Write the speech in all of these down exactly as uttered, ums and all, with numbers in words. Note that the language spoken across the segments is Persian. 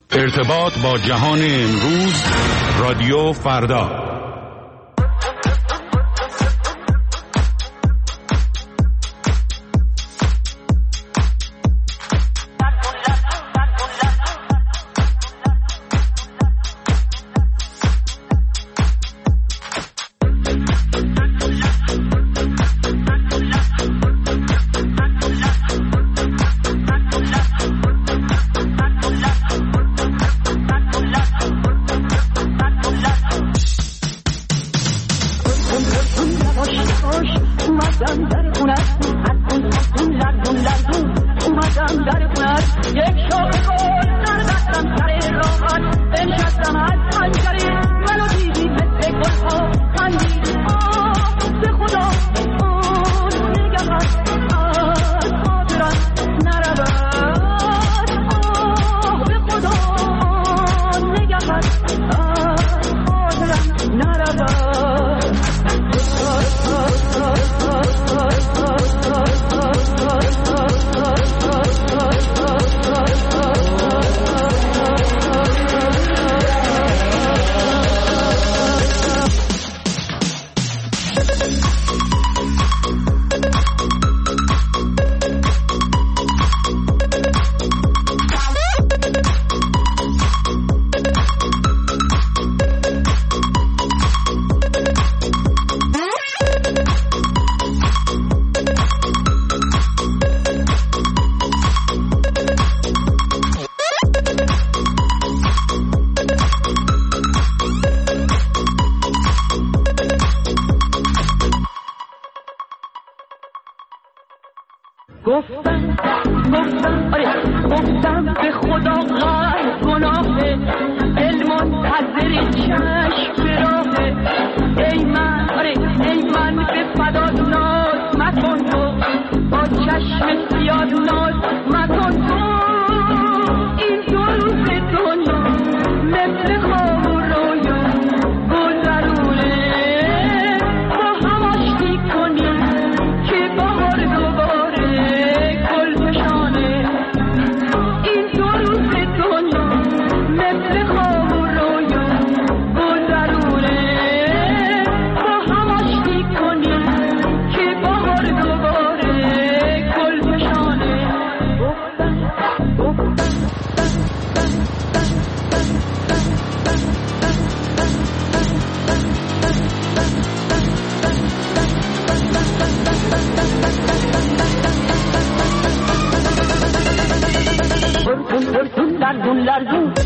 ارتباط با جهان امروز، رادیو فردا. گفتم گفتم آره گفتم به خدا غیر گناهه علم منتظر چشم راهه ای من آره ای من به فدا ناز مکن تو با چشم سیاه ناز مکن تو این دو روز دنیا مثل خواب و رویا گذرونه با هم آشتی کنیم که بهار دوباره گل بشانه این دو روز دنیا مثل خواب و رویا گذرونه با هم آشتی کنیم که بهار دوباره گل بشانه گفتم گفتم Dun dun dun dun dun dun dun.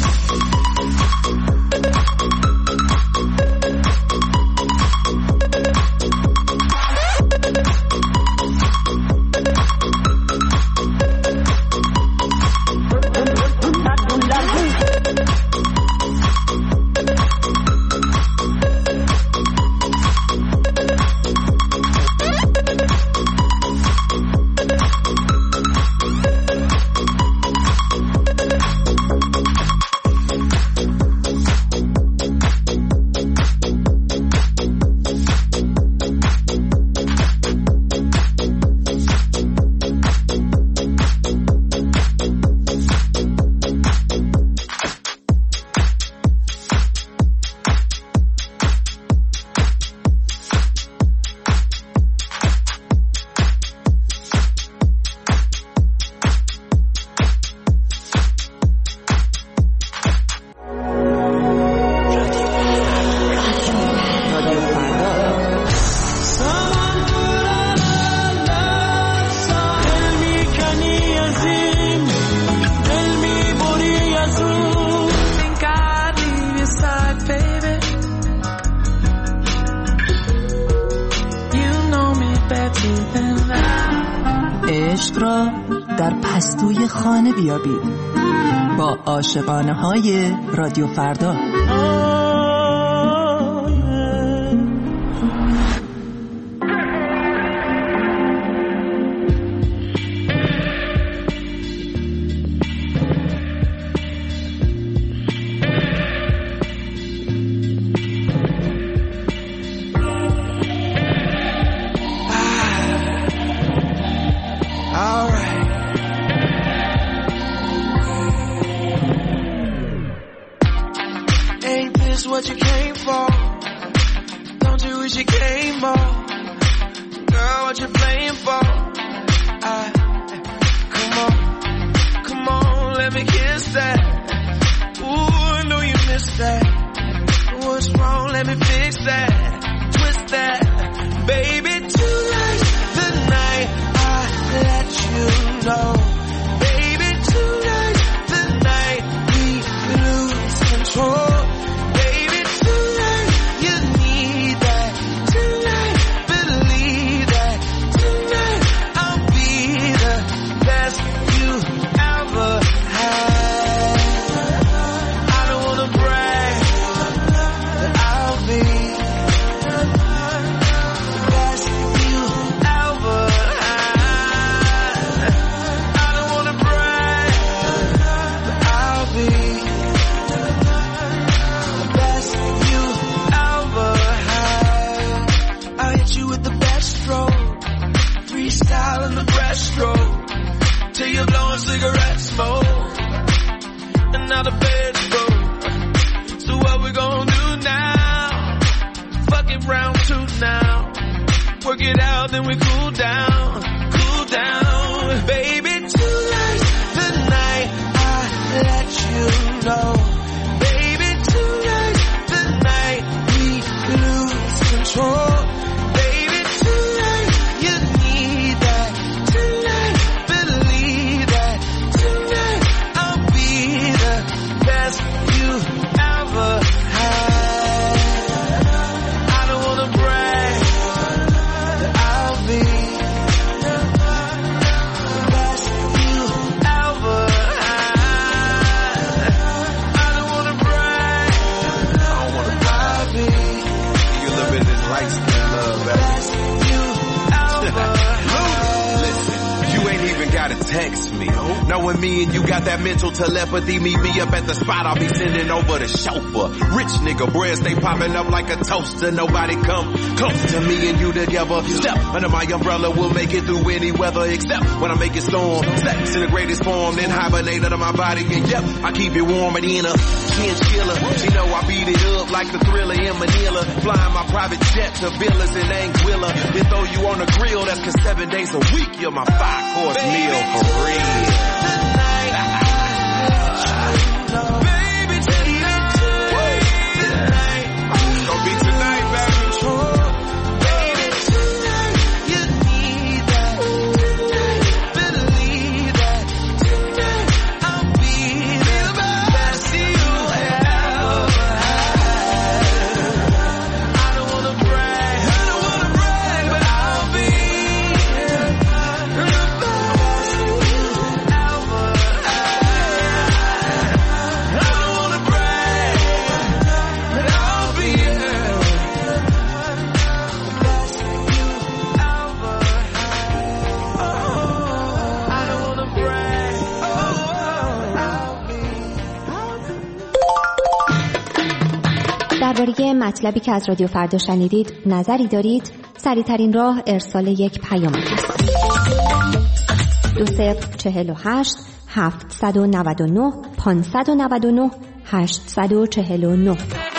عشق را در پستوی خانه بیابید با عاشقانه های رادیو فردا. this what you came for? Don't you wish you came more? Girl, what you playing for? I, come on, come on, let me kiss that. Ooh, I know you missed that. What's wrong? Let me fix that. Twist that. Baby, tonight's the night I let you know. Baby, tonight's the night we lose control. Baby, tonight you need that. Tonight, believe that. Tonight I'll be the best you ever had. I don't wanna brag, but I'll be the best you ever had. I don't wanna brag, but I'll be the best you ever had. I hit you with the best stroke, freestyle in the breaststroke, till you're blowing cigarette smoke, and now the bed's broke. So what we gonna do now? Fuck it, round two now. Work it out, then we cool down, cool down. Baby, tonight's the night I let you know. Baby, tonight's the night we lose control. Baby, tonight you need that. Tonight, believe that. Tonight I'll be the best you ever had. I don't wanna brag, but I'll be the best you ever had. I don't wanna brag, I don't wanna brag. I'll be You live in this light skin love, the baby. best you ever had. Listen, you ain't even gotta text me. Knowing me and you got that mental telepathy, meet me up at the spot, I'll be sending over the chauffeur. Rich nigga bread stay popping up like a toaster. Nobody come close to me and you together. Step under my umbrella, we'll make it through any weather, except when I make it storm. Sex in the greatest form, then hibernate under my body. And yep, I keep it warm and in a chinchilla. She know I beat it up like the Thriller in Manila. Flying my private jet to villas in Anguilla. Then throw you on the grill, that's cause seven days a week you're my five course meal for real. Baby, tonight, tonight, Gonna be tonight, baby. baby, tonight you need that. Tonight, believe that. Tonight I'll be the best you ever had. I don't wanna brag, I don't wanna brag, but I'll be the best you ever had. I don't wanna brag, but I'll be the best you ever had. Oh, I don't wanna brag, oh, I'll be. درباره مطلبی که از رادیو فردا شنیدید نظری دارید؟ سریع‌ترین راه ارسال یک پیام است. دو صفر چهل و هشت هفتصد و نود و نه پانصد و نود و نه هشتصد و چهل و نه.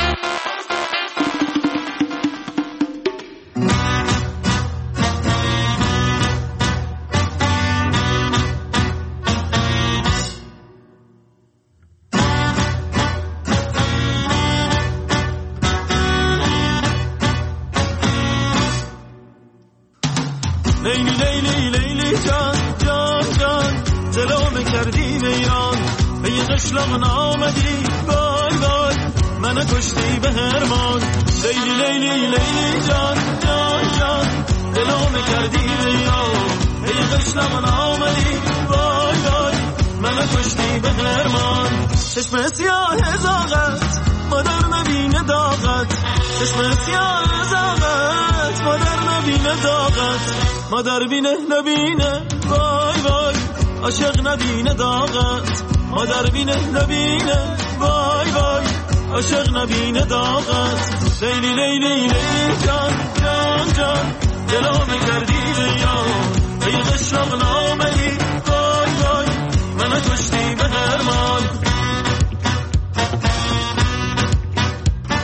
لیلی لیلی لیلی جان جان جان جلوم کردی ویران به یه قشلاق نامدی وای وای منو کشتی به هرمان لیلی لیلی لیلی جان جان جان جلوم کردی ویران به یه قشلاق نامدی وای وای منو کشتی به هرمان چشم سیاه زاغت مادر نبینه داغت چشم سیاه زاغت مادر نبینه داغت مادر بینه نبینه وای وای عاشق نبینه داغت مادر بینه نبینه وای وای عاشق نبینه داغت لیلی لیلی لیلی جان جان جان دلو کردی بیان ای قشلاق نامدی وای وای منو کشتی به هرمان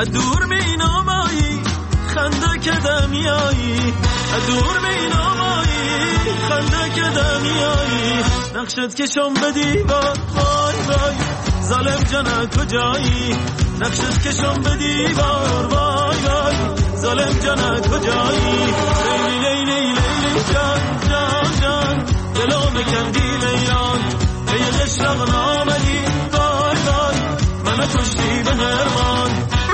دور مینامایی خنده که دمیایی دور مینامایی خنده که دمیایی نقشت کشم به دیوار وای وای ظالم جان کجایی نقشت کشم به دیوار وای وای ظالم جان کجایی لیلی لیلی لیلی جان جان جان دلو مکندی لیلان ای قشرق نامدی وای وای منو کشتی به هرمان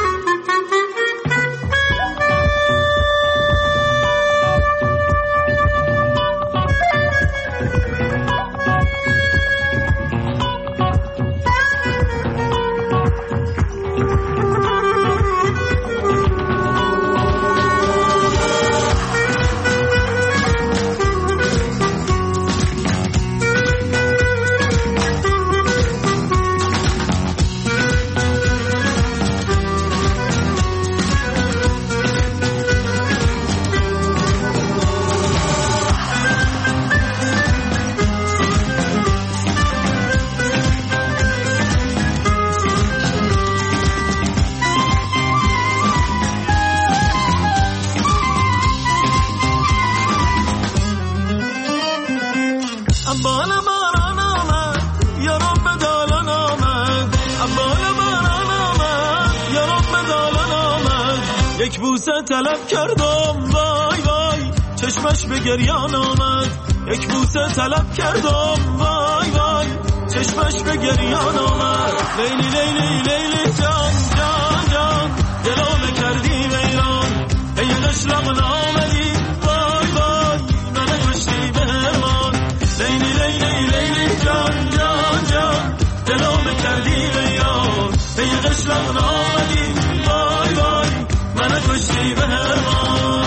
طلب کردم وای وای چشمش به گریان آمد یک بوسه طلب کردم وای وای چشمش به گریان آمد لیلی لیلی لیلی جان جان جان دلو کردی ویران ای قشرق نامدی وای وای من کشتی به هرمان لیلی لیلی لیلی جان جان جان دلو کردی ویران ای قشرق نامدی وای وای من کشتی به هرمان.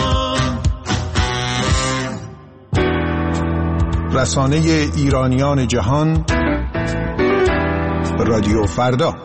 رسانه ایرانیان جهان رادیو فردا.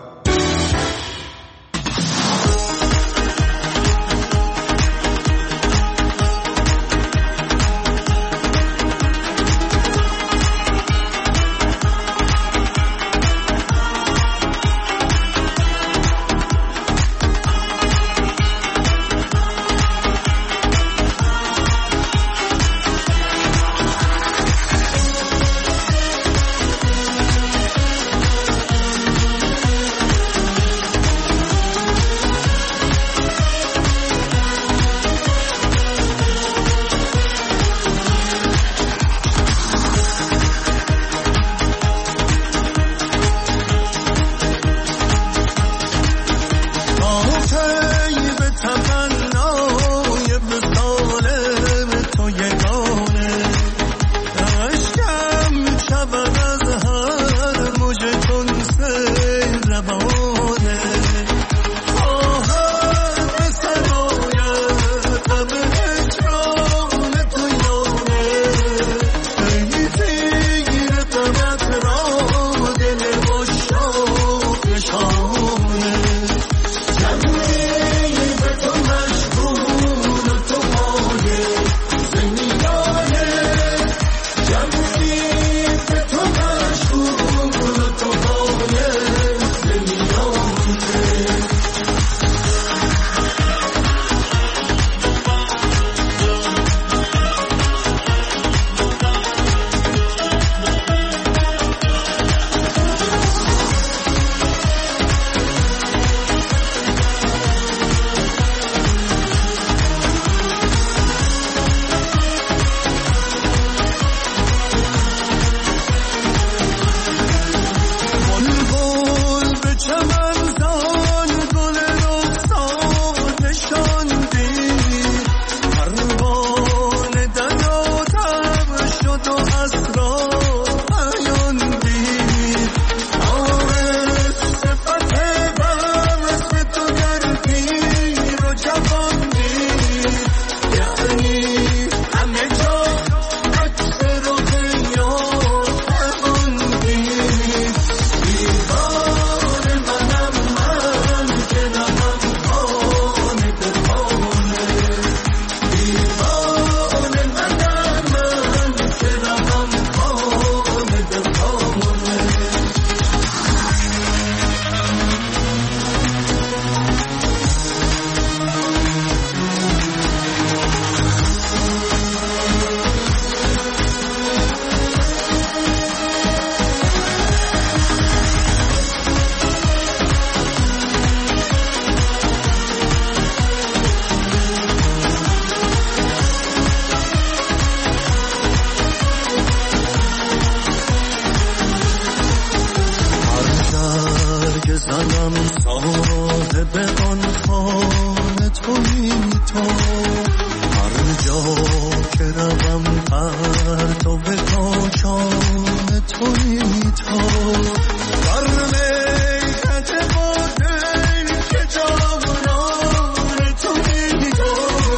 بزنم صاحب آن خانه تویی تو، هر جا که روم پرتو کاشانه تویی تو، در میکت باده که جانانه تویی تو،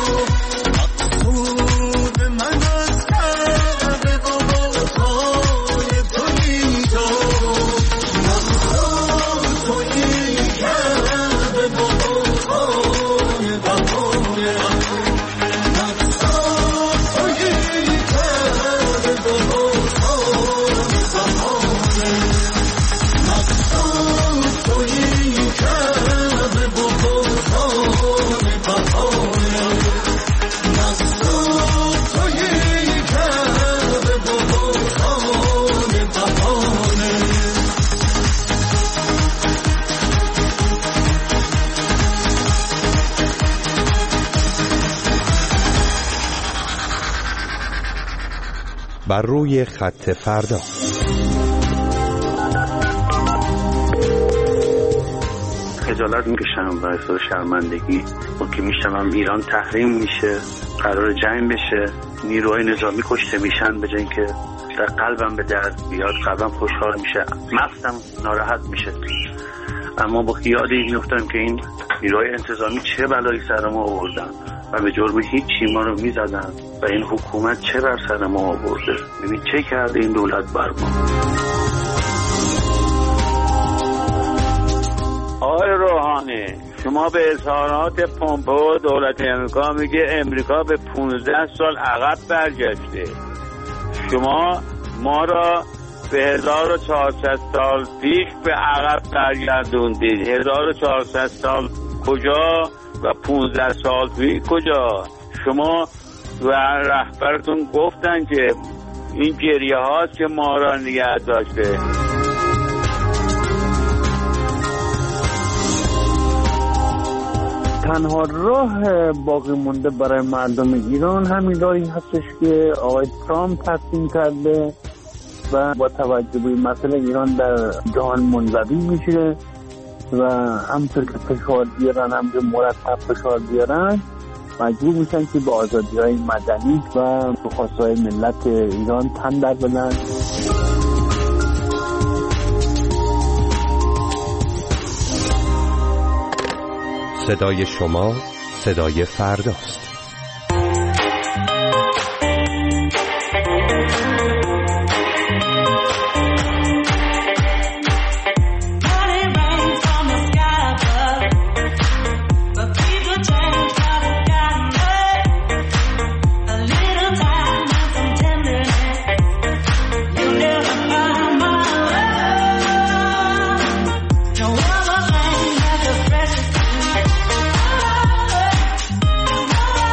مقصود من از کرد گلهای تویی تو، مقصود تویی کرد گلهای بهاره، مقصود تویی کرد گلهای بهاره، مقصود تویی کرد گلهای بهاره، مقصود تویی کرد گلهای بهاره. بر روی خط فردا. خجالت میکشم و احساس شرمندگی با که میشنم ایران تحریم میشه، قرار جنگ بشه، نیروهای نظامی کشته میشن، به جای اینکه در قلبم به درد بیاد، قلبم خوشحال میشه، مغزم ناراحت میشه. اما با یاد این میفتم که این نیروهای انتظامی چه بلایی سر ما آوردن و به جرم هیچی ما رو میزدن و این حکومت چه بر سر ما آورده. ببین چه کرده این دولت بر ما. آقای روحانی، شما به اظهارات پومپئو دولت امریکا میگه امریکا به پانزده سال عقب برگشته. شما ما را به هزار و چهارصد سال پیش به عقب برگردوندید. هزار و چهارصد سال کجا و پانزده سال پیش کجا؟ شما و رهبرتون گفتن که این گریه هاست که ما را نگه داشته. تنها راه باقی مونده برای مردم ایران همین راهی هستش که آقای ترامپ تصمیم کرده و با توجه به مسئله ایران در جهان منزوی میشه و همطور که فشار بیارن، همطور مرتب فشار بیارن، مجبور میشن که به آزادی های مدنی و خواستهای ملت ایران تن در بدن. صدای شما صدای فرداست. No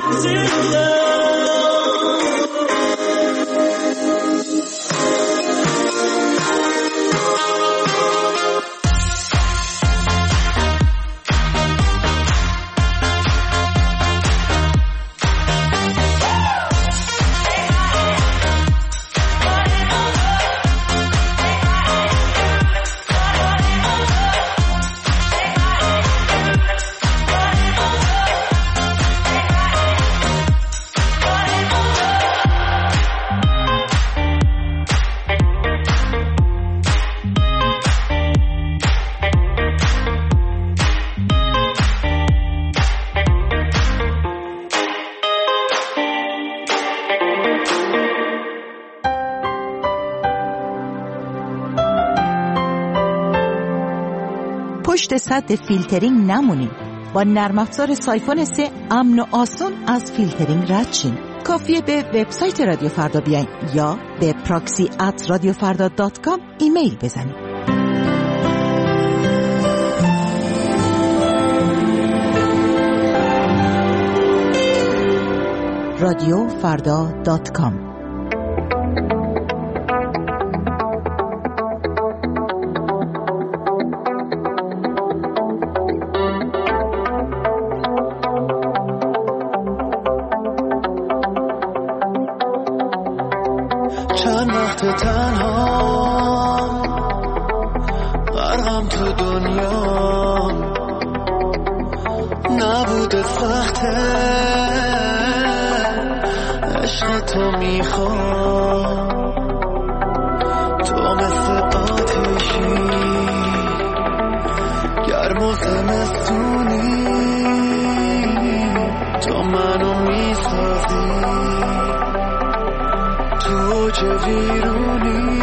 پشت سد فیلترینگ نمونید. با نرم افزار سایفون سه امن و آسان از فیلترینگ رد شین. کافیه به وبسایت رادیو فردا بیاین یا به پراکسی ات رادیو فردا دات کام ایمیل بزنید. رادیو فردا دات کام. چند وقت تنها غرقم تو دنیا، نبوده سخته عشق تو میخوام، تو مثل آتیشی گرم و زمستونی، تو منو میسازی تو چه ویرونی.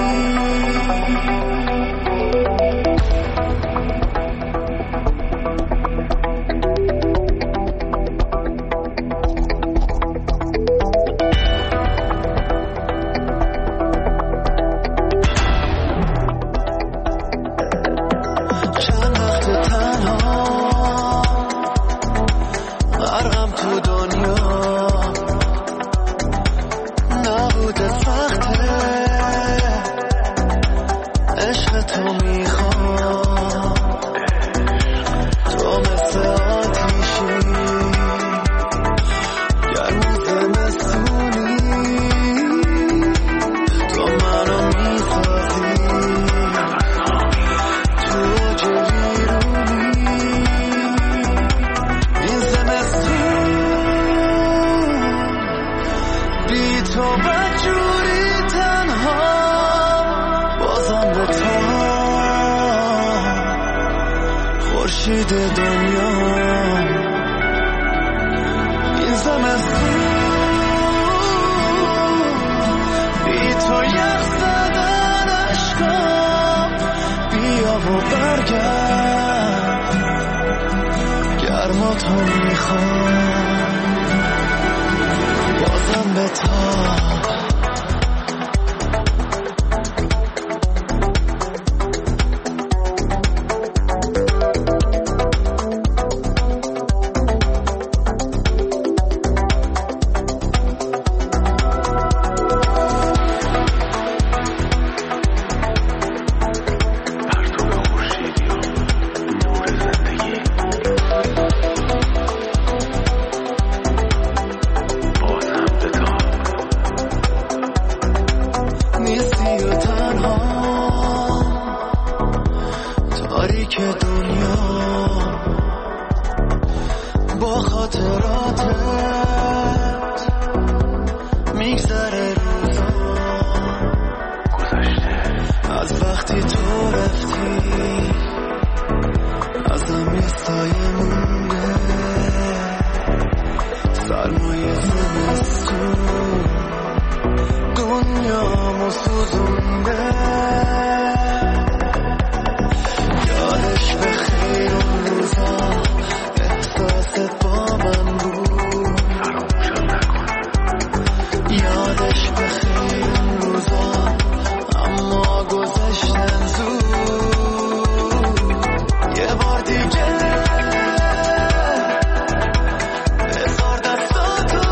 بذار دستاتو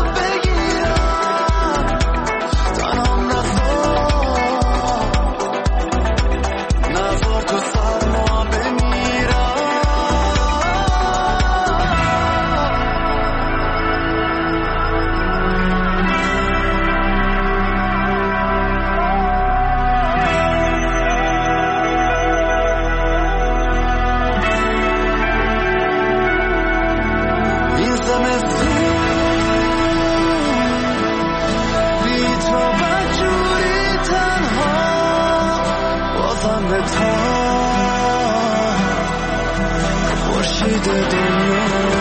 دنیا